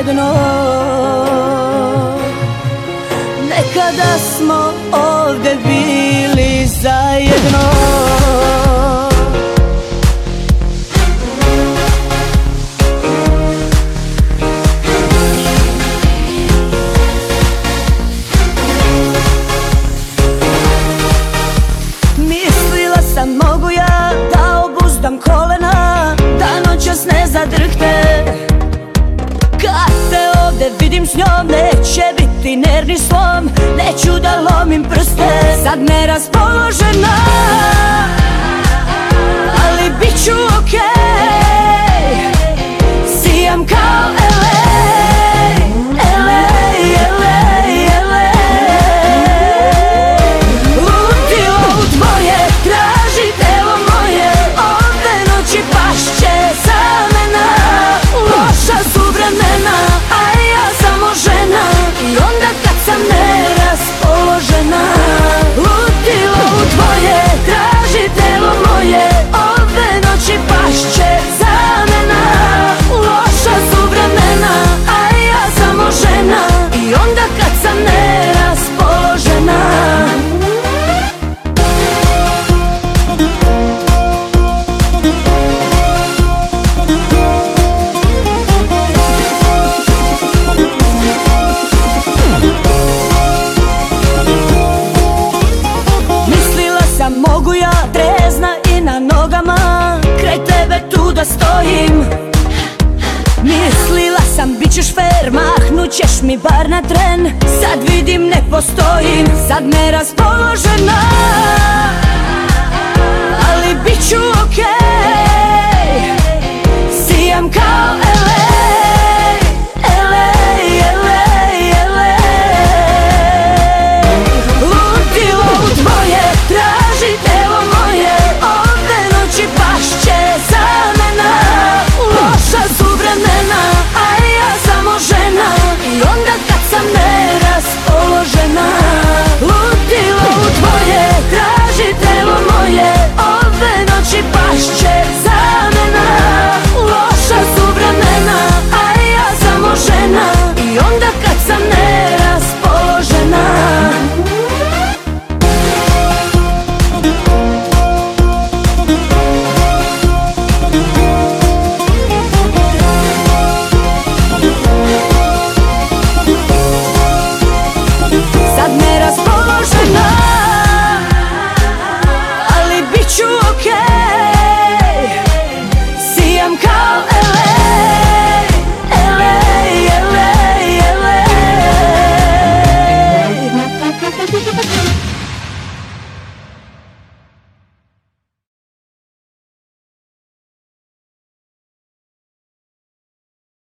jedno. Nekada smo ovde bili zajedno. Mislila sam mogu ja da obuzdam kolena, da noćas ne zadrhte. Kad te ovde vidim s njom, neće biti nervni slom. Neću da lomim prste, sad neraspoložena, ali bit ću okej. Sijam kao LA, LA, LA, LA. Ludilo u tvoje, traži telo moje, ove noći pašće zamena. Loša su vremena, a ja samo žena, i onda kad sam neraspoložena. Ludilo u tvoje, traži telo moje, ove noći pašće zamena. Loša su vremena, a ja samo žena, i onda kad sam neraspoložena. Mogu ja trezna i na nogama kraj tebe tu da stojim. Mislila sam bit ćeš fair, mahnut ćeš mi bar na tren. Sad vidim ne postojim, sad neraspoložena, ali bit ću okej. Sijam kao LA, LA, LA, LA. Ludilo u tvoje, traži telo moje, ove noći pašće zamena. Loša su vremena, a ja samo žena, i onda kad sam neraspoložena. Ludilo u tvoje, traži telo moje, ove noći pašće zamena. Loša su vremena, a ja samo žena, i onda kad sam neraspoložena. Sad neraspoložena, ali bit ću okej.